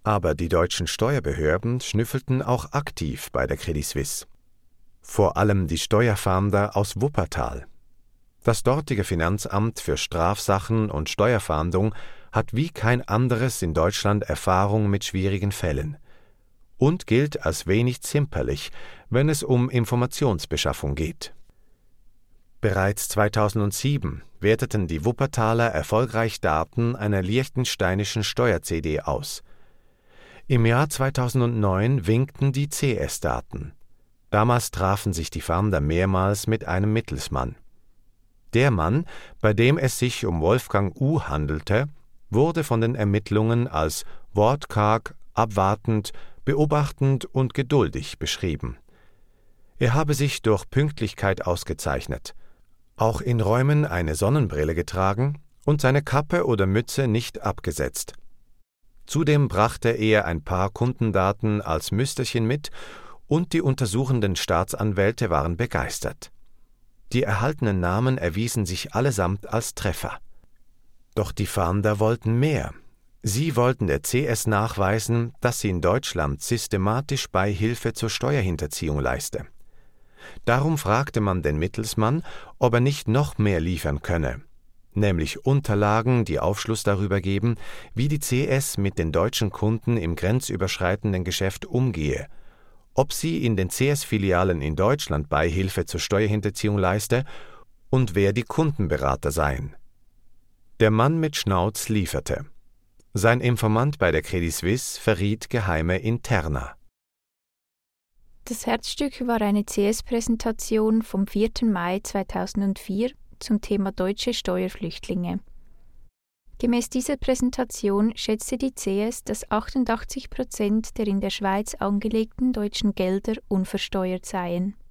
Aber die deutschen Steuerbehörden schnüffelten auch aktiv bei der Credit Suisse. Vor allem die Steuerfahnder aus Wuppertal. Das dortige Finanzamt für Strafsachen und Steuerfahndung hat wie kein anderes in Deutschland Erfahrung mit schwierigen Fällen und gilt als wenig zimperlich, wenn es um Informationsbeschaffung geht. Bereits 2007 werteten die Wuppertaler erfolgreich Daten einer liechtensteinischen Steuer-CD aus. Im Jahr 2009 winkten die CS-Daten. Damals trafen sich die Fahnder mehrmals mit einem Mittelsmann. Der Mann, bei dem es sich um Wolfgang U. handelte, wurde von den Ermittlungen als wortkarg, abwartend, beobachtend und geduldig beschrieben. Er habe sich durch Pünktlichkeit ausgezeichnet, auch in Räumen eine Sonnenbrille getragen und seine Kappe oder Mütze nicht abgesetzt. Zudem brachte er ein paar Kundendaten als Müsterchen mit und die untersuchenden Staatsanwälte waren begeistert. Die erhaltenen Namen erwiesen sich allesamt als Treffer. Doch die Fahnder wollten mehr. Sie wollten der CS nachweisen, dass sie in Deutschland systematisch Beihilfe zur Steuerhinterziehung leiste. Darum fragte man den Mittelsmann, ob er nicht noch mehr liefern könne, nämlich Unterlagen, die Aufschluss darüber geben, wie die CS mit den deutschen Kunden im grenzüberschreitenden Geschäft umgehe, ob sie in den CS-Filialen in Deutschland Beihilfe zur Steuerhinterziehung leiste und wer die Kundenberater seien. Der Mann mit Schnauz lieferte. Sein Informant bei der Credit Suisse verriet geheime Interna. Das Herzstück war eine CS-Präsentation vom 4. Mai 2004 zum Thema deutsche Steuerflüchtlinge. Gemäß dieser Präsentation schätzte die CS, dass 88% der in der Schweiz angelegten deutschen Gelder unversteuert seien.